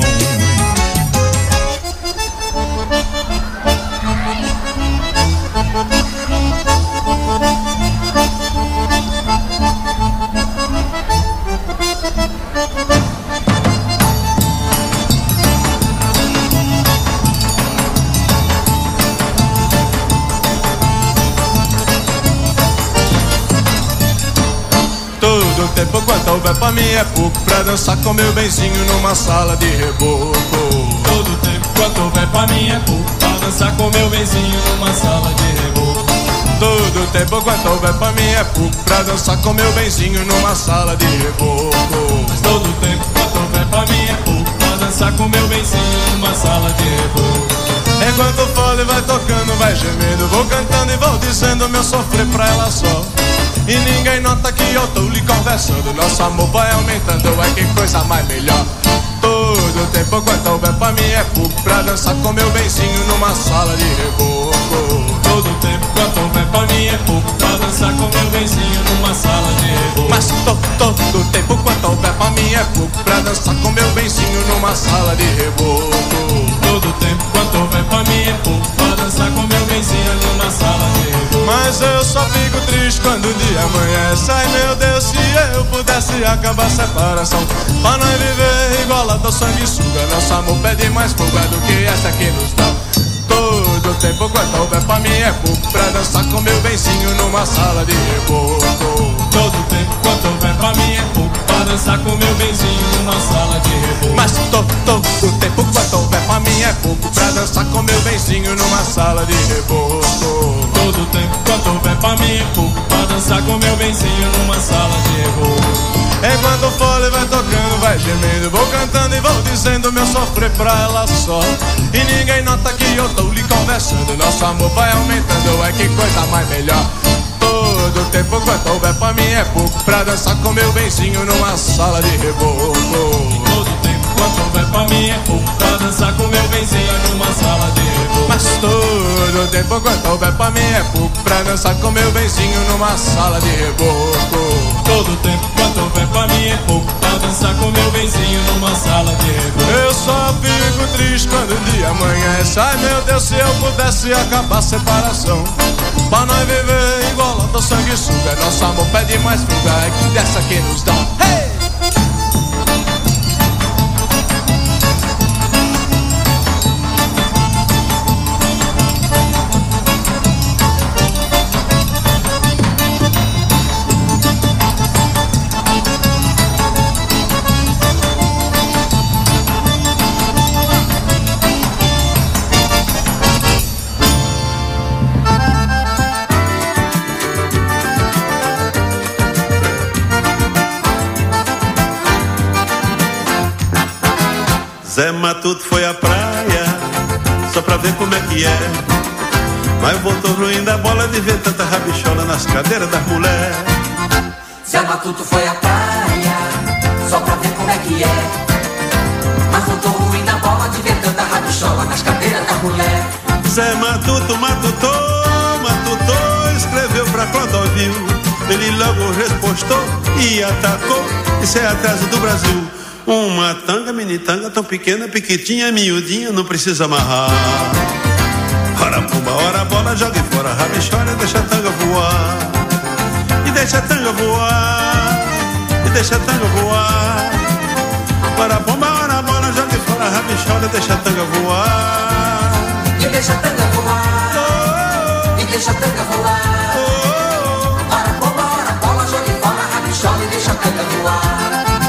Todo tempo quanto houver pra mim é pouco pra dançar com meu benzinho numa sala de reboco. Todo tempo quanto houver pra mim é pouco pra dançar com meu benzinho numa sala de reboco. Todo tempo quanto houver pra mim é pouco pra dançar com meu benzinho numa sala de reboco. Mas todo tempo quanto houver pra mim é pouco pra dançar com meu benzinho numa sala de reboco. Enquanto o fole vai tocando, vai gemendo, vou cantando e vou dizendo meu sofrer pra ela só. E ninguém nota que eu tô lhe conversando, nosso amor vai aumentando, é que coisa mais melhor. Todo tempo quanto houver pra mim é pouco pra dançar com meu benzinho numa sala de reboco. Todo tempo quanto houver pra mim é pouco pra dançar com meu benzinho numa sala de reboco. Mas todo tempo quanto houver pra mim é pouco pra dançar com meu benzinho numa sala de reboco. Todo tempo quanto houver pra mim é pouco pra dançar com meu benzinho numa sala de reboco. Mas eu só fico triste quando o dia amanhece. Ai meu Deus, se eu pudesse acabar a separação, pra nós viver igual a do sanguessuga. Nosso amor pede mais fuga do que essa que nos dá. Todo tempo quanto houver pra mim é pouco pra dançar com meu benzinho numa sala de reboco. Todo tempo quanto houver pra mim é pouco pra dançar com meu benzinho numa sala de reboco. Mas todo tempo quanto houver pra mim é pouco pra dançar com meu benzinho numa sala de reboco. Todo tempo quanto houver pra mim é pouco pra dançar com meu benzinho numa sala de reboco. Enquanto o fole vai tocando, vai gemendo, vou cantando e vou dizendo meu sofrer pra ela só. E ninguém nota que eu tô lhe conversando, nosso amor vai aumentando, é que coisa mais melhor. Todo tempo quanto houver pra mim é pouco pra dançar com meu benzinho numa sala de reboco. Todo tempo quanto houver pra mim é pouco pra dançar com meu benzinho numa sala de reboco. Mas todo tempo quanto houver pra mim é pouco pra dançar com meu benzinho numa sala de reboco. Todo tempo quanto houver pra mim é pouco pra dançar com meu benzinho numa sala de reboco. Eu só fico triste quando o dia amanhece. Ai meu Deus, se eu pudesse acabar a separação, pra nós viver igual a do sanguessuga. Nosso amor pede mais fuga, é que dessa que nos dá. Hey! Zé Matuto foi à praia só pra ver como é que é, mas voltou ruim da bola de ver tanta rabichola nas cadeiras das mulheres. Zé Matuto foi à praia só pra ver como é que é, mas voltou ruim da bola de ver tanta rabichola nas cadeiras das mulheres. Zé Matuto matutou, escreveu pra Clodovil, ele logo respostou e atacou, isso é atraso do Brasil. Uma tanga, mini tanga, tão pequena, piquitinha, miudinha, não precisa amarrar. Ora pumba, ora bola, jogue fora, rabichola, deixa a tanga voar. E deixa a tanga voar, e deixa a tanga voar. Ora pumba, ora bola, jogue fora, rabichola, deixa a tanga voar. E deixa a tanga voar, e deixa a tanga voar. Ora pumba, ora bola, jogue fora, rabichola, e deixa a tanga voar.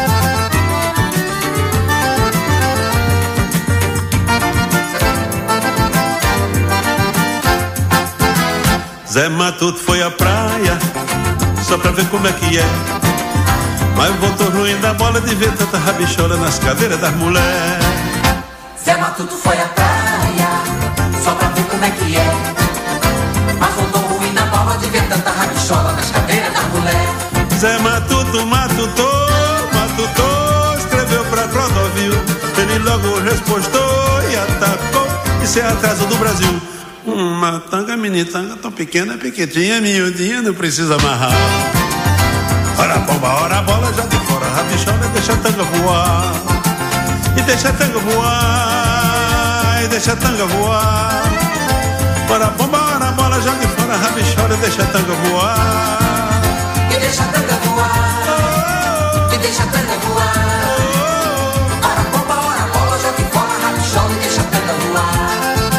Zé Matuto foi à praia só pra ver como é que é, mas voltou ruim da bola de ver tanta rabichola nas cadeiras das mulheres. Zé Matuto foi à praia só pra ver como é que é, mas voltou ruim da bola bola de ver tanta rabichola nas cadeiras da mulher. Zé Matuto, escreveu pra Clodovil. Ele logo respostou e atacou. Isso é atraso do Brasil. Uma tanga, mini tanga, tão pequena, pequitinha, miudinha, não precisa amarrar. Ora bomba, ora bola, já de fora, rabichola, deixa a tanga voar. E deixa a tanga voar, e deixa a tanga voar. Ora bomba, ora bola, já de fora, rabichola, deixa a tanga voar. E deixa a tanga voar, e deixa a tanga voar. Ora bomba, ora bola, já de fora, rabichola, e deixa a tanga voar.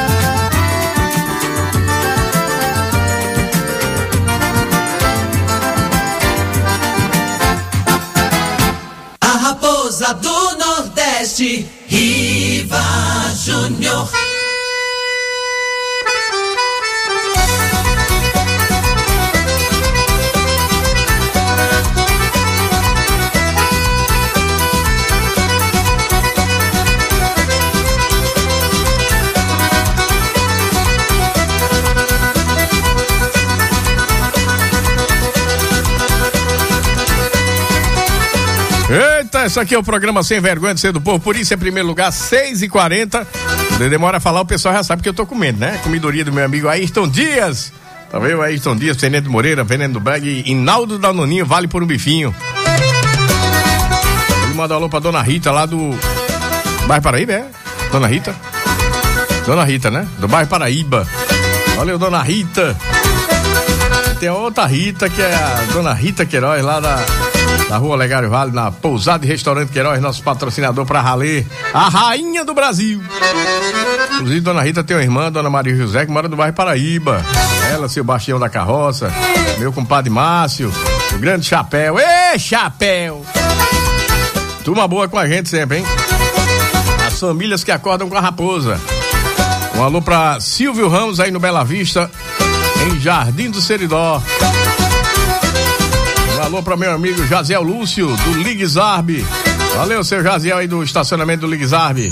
Raposa do Nordeste, Riva Júnior. Eita, isso aqui é o programa Sem Vergonha de Ser do Povo, por isso em primeiro lugar, 6h40. Demora a falar, o pessoal já sabe que eu tô comendo, né? Comidoria do meu amigo Ayrton Dias. Tá vendo? Ayrton Dias, Tenente Moreira, Veneno do Bag e Inaldo Danoninho, vale por um bifinho. Ele manda um alô pra Dona Rita lá do bairro Paraíba, é? Dona Rita? Dona Rita, né? Do bairro Paraíba. Valeu, Dona Rita. Tem outra Rita, que é a Dona Rita Queiroz, lá da Rua Olegário Vale, na Pousada e Restaurante Queiroz, nosso patrocinador pra ralê, a rainha do Brasil. Inclusive, Dona Rita tem uma irmã, Dona Maria José, que mora no bairro Paraíba. Ela, seu Bastião da Carroça, meu compadre Márcio, o grande Chapéu. Ê, Chapéu! Turma boa com a gente sempre, hein? As famílias que acordam com a raposa. Um alô pra Silvio Ramos aí no Bela Vista, em Jardim do Seridó. Um alô para meu amigo Jaziel Lúcio, do Ligue Zarb. Valeu, seu Jaziel aí do estacionamento do Ligue Zarb.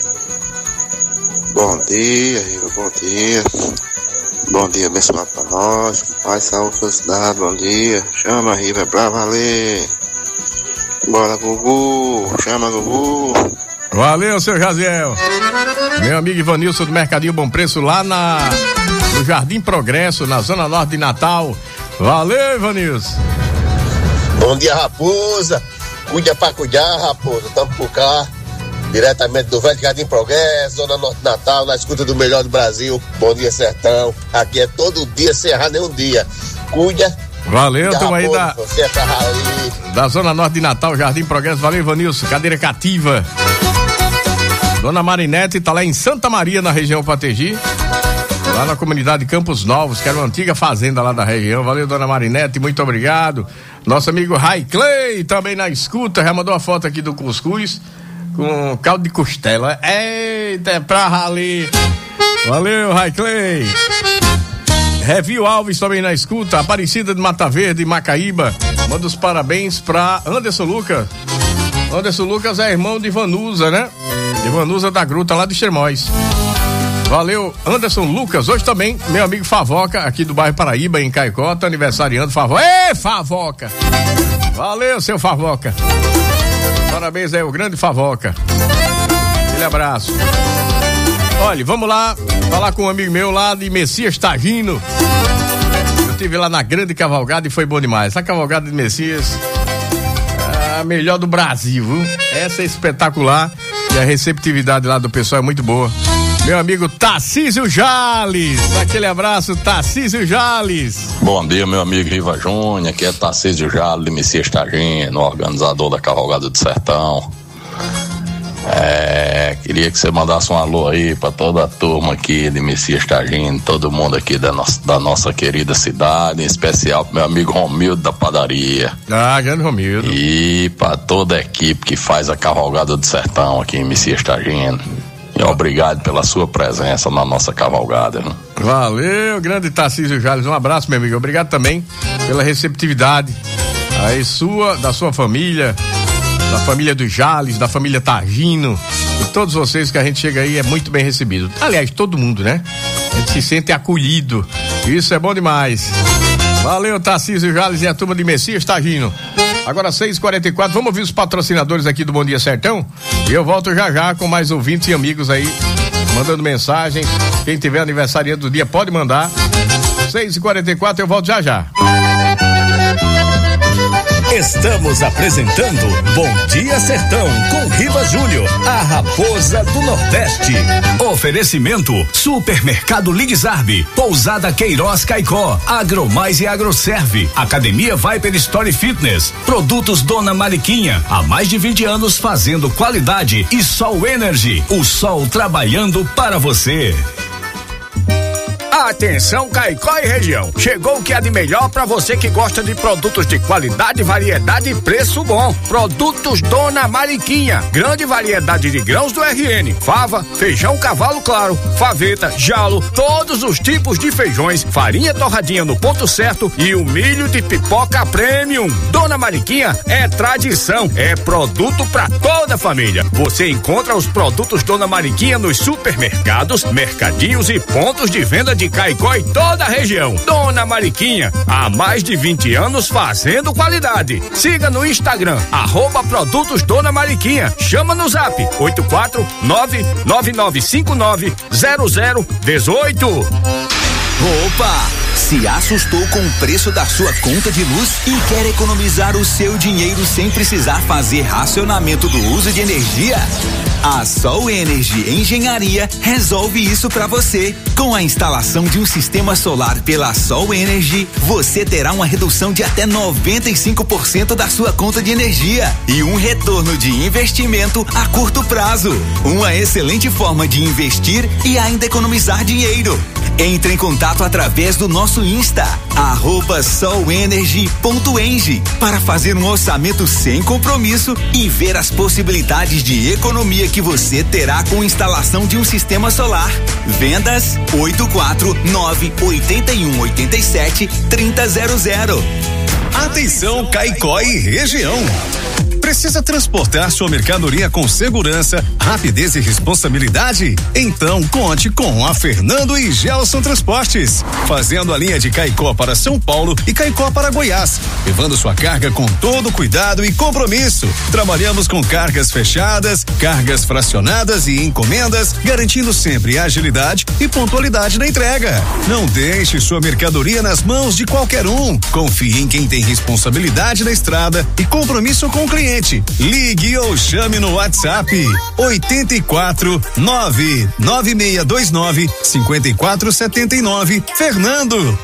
Bom dia, Riva, bom dia. Bom dia abençoado para nós. Paz, saúde, felicidade, bom dia. Chama, Riva, é pra valer. Bora, Gugu, chama, Gugu. Valeu, seu Jaziel. Meu amigo Ivanilson do Mercadinho Bom Preço, lá no Jardim Progresso, na Zona Norte de Natal. Valeu, Ivanilson. Bom dia, Raposa. Cuida pra cuidar, Raposa. Tamo por cá, diretamente do Velho Jardim Progresso, Zona Norte de Natal, na escuta do melhor do Brasil. Bom dia, Sertão. Aqui é todo dia, sem errar nenhum dia. Cuida. Valeu, estamos aí é da Zona Norte de Natal, Jardim Progresso. Valeu, Ivanilson. Cadeira cativa. Dona Marinete tá lá em Santa Maria, na região Pategi. Lá na comunidade Campos Novos, que era uma antiga fazenda lá da região. Valeu, Dona Marinete, muito obrigado. Nosso amigo Rai Clay também na escuta, já mandou uma foto aqui do cuscuz com caldo de costela. Eita, é pra rali. Valeu, Rai Clay. Revio Alves também na escuta, Aparecida de Mata Verde, Macaíba. Manda os parabéns pra Anderson Lucas. Anderson Lucas é irmão de Vanusa, né? De Vanusa da Gruta, lá de Xermóis. Valeu, Anderson Lucas. Hoje também, meu amigo Favoca, aqui do bairro Paraíba, em Caicó, tá aniversariando. Favoca. Ê, Favoca! Valeu, seu Favoca. Parabéns aí, o grande Favoca. Aquele abraço. Olha, vamos lá falar com um amigo meu lá de Messias Tagino. Eu estive lá na grande cavalgada e foi bom demais. A cavalgada de Messias, a melhor do Brasil, viu? Essa é espetacular e a receptividade lá do pessoal é muito boa. Meu amigo Tarcísio Jales, aquele abraço, Tarcísio Jales. Bom dia, meu amigo Riva Júnior, aqui é Tarcísio Jales de Messias Tagino, organizador da Cavalgada do Sertão. Queria que você mandasse um alô aí pra toda a turma aqui de Messias Tagino, todo mundo aqui da nossa querida cidade, em especial pro meu amigo Romildo da padaria. Ah, grande Romildo. E pra toda a equipe que faz a Cavalgada do Sertão aqui em Messias Tagino. E obrigado pela sua presença na nossa cavalgada, né? Valeu, grande Tarcísio Jales, um abraço, meu amigo, obrigado também pela receptividade aí da sua família, da família dos Jales, da família Tagino, e todos vocês que a gente chega aí é muito bem recebido. Aliás, todo mundo, né? A gente se sente acolhido, isso é bom demais. Valeu, Tarcísio Jales e a turma de Messias tá rindo. Agora 6h44, vamos ouvir os patrocinadores aqui do Bom Dia Sertão e eu volto já com mais ouvintes e amigos aí mandando mensagens. Quem tiver aniversariante do dia pode mandar. 6h44, eu volto já. Estamos apresentando Bom Dia Sertão com Riva Júnior, a raposa do Nordeste. Oferecimento Supermercado Liguizarbe, Pousada Queiroz Caicó, Agromais e Agroserve, Academia Viper Story Fitness, Produtos Dona Mariquinha, há mais de 20 anos fazendo qualidade, e Sol Energy, o sol trabalhando para você. Atenção, Caicó e região. Chegou o que há de melhor para você que gosta de produtos de qualidade, variedade e preço bom. Produtos Dona Mariquinha. Grande variedade de grãos do RN. Fava, feijão cavalo claro, faveta, jalo, todos os tipos de feijões, farinha torradinha no ponto certo e o milho de pipoca premium. Dona Mariquinha é tradição, é produto para toda a família. Você encontra os produtos Dona Mariquinha nos supermercados, mercadinhos e pontos de venda de Caicó e toda a região. Dona Mariquinha, há mais de 20 anos fazendo qualidade. Siga no Instagram, @produtos Dona Mariquinha. Chama no zap 84999590018. Opa! Se assustou com o preço da sua conta de luz e quer economizar o seu dinheiro sem precisar fazer racionamento do uso de energia? A Sol Energy Engenharia resolve isso para você. Com a instalação de um sistema solar pela Sol Energy, você terá uma redução de até 95% da sua conta de energia e um retorno de investimento a curto prazo. Uma excelente forma de investir e ainda economizar dinheiro. Entre em contato através do nosso Insta, @solenergy.eng, para fazer um orçamento sem compromisso e ver as possibilidades de economia que você terá com a instalação de um sistema solar. Vendas 849-8187-3000. Atenção, Caicó e região. Precisa transportar sua mercadoria com segurança, rapidez e responsabilidade? Então conte com a Fernando e Gelson Transportes, fazendo a linha de Caicó para São Paulo e Caicó para Goiás, levando sua carga com todo cuidado e compromisso. Trabalhamos com cargas fechadas, cargas fracionadas e encomendas, garantindo sempre agilidade e pontualidade na entrega. Não deixe sua mercadoria nas mãos de qualquer um. Confie em quem tem responsabilidade na estrada e compromisso com o cliente. Ligue ou chame no WhatsApp 849-9629-5479. Fernando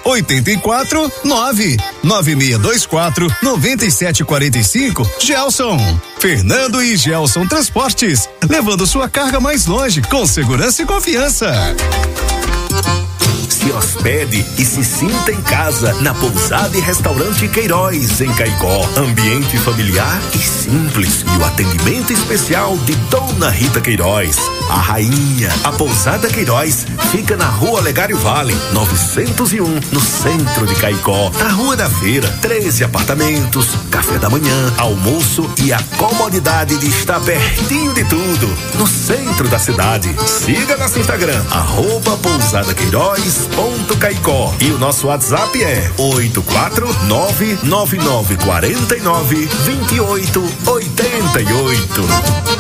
849-9624-9745. Gelson. Fernando e Gelson Transportes, levando sua carga mais longe com segurança e confiança. Se hospede e se sinta em casa na Pousada e Restaurante Queiroz, em Caicó. Ambiente familiar e simples e o atendimento especial de Dona Rita Queiroz, a rainha. A Pousada Queiroz fica na Rua Legário Vale, 901, no centro de Caicó. Na Rua da Feira, 13 apartamentos, café da manhã, almoço e a comodidade de estar pertinho de tudo, no centro da cidade. Siga nosso Instagram, @pousadaqueiroz.caicó, e o nosso WhatsApp é 849-9949-2888.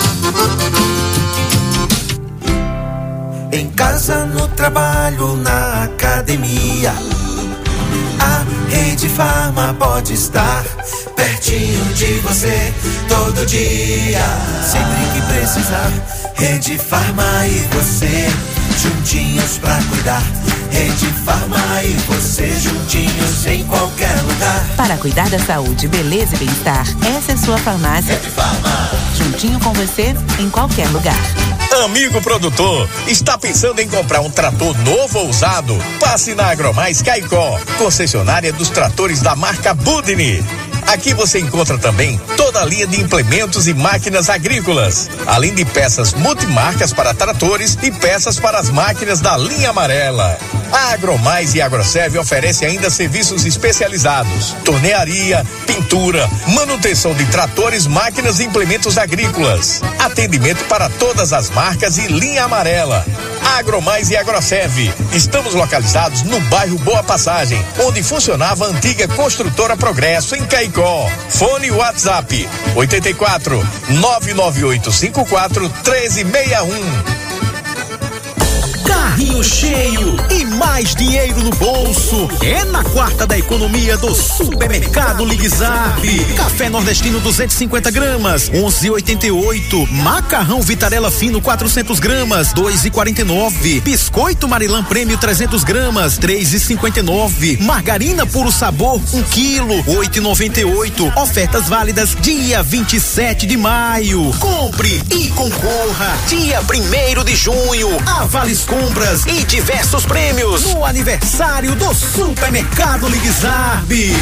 Em casa, no trabalho, na academia, a Rede Farma pode estar pertinho de você todo dia. Sempre que precisar, Rede Farma e você juntinhos pra cuidar. Rede Farma e você juntinhos em qualquer lugar. Para cuidar da saúde, beleza e bem-estar, essa é sua farmácia. Rede Farma. Juntinho com você em qualquer lugar. Amigo produtor, está pensando em comprar um trator novo ou usado? Passe na Agromais Caicó, concessionária dos tratores da marca Budni. Aqui você encontra também toda a linha de implementos e máquinas agrícolas, além de peças multimarcas para tratores e peças para as máquinas da linha amarela. A Agromais e Agroserve oferece ainda serviços especializados: tornearia, pintura, manutenção de tratores, máquinas e implementos agrícolas. Atendimento para todas as marcas e linha amarela. Agromais e Agroserve. Estamos localizados no bairro Boa Passagem, onde funcionava a antiga construtora Progresso, em Caicó. Fone WhatsApp 84 99854 1361. Carrinho cheio e mais dinheiro no bolso. É na quarta da economia do Supermercado Liguizap. Café nordestino 250 gramas, 11,88. Macarrão Vitarella fino 400 gramas, 2,49. Biscoito Marilã Prêmio 300 gramas, 3,59. Margarina Puro Sabor 1 quilo, 8,98. Ofertas válidas dia 27 de maio. Compre e concorra. Dia 1º de junho. A Vales Compras e diversos prêmios no aniversário do Supermercado Liguizap.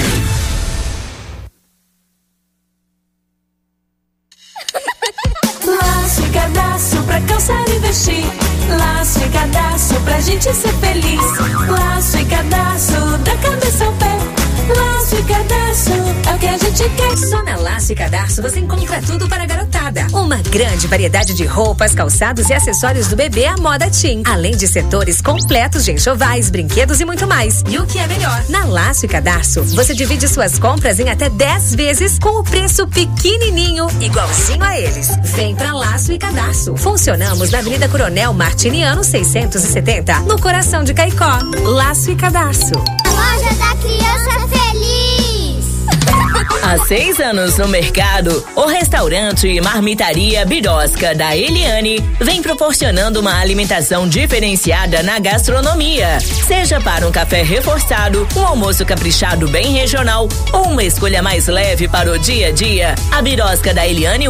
Laço e cadastro pra calçar e vestir. Laço e cadastro pra gente ser feliz. Laço e cadastro da cabeça ao pé. Laço e cadastro é o que a gente quer. Só na Laço e Cadastro você encontra tudo para a garotada. Uma grande variedade de roupas, calçados e acessórios do bebê à moda teen. Além de setores completos de enxovais, brinquedos e muito mais. E o que é melhor? Na Laço e Cadastro você divide suas compras em até 10 vezes com o preço pequenininho, igualzinho a eles. Vem pra Laço e Cadastro. Funcionamos na Avenida Coronel Martiniano 670, no coração de Caicó. Laço e Cadastro. Loja da Criança Feliz. Há 6 anos no mercado, o restaurante e marmitaria Birosca da Eliane vem proporcionando uma alimentação diferenciada na gastronomia. Seja para um café reforçado, um almoço caprichado bem regional ou uma escolha mais leve para o dia a dia, a Birosca da Eliane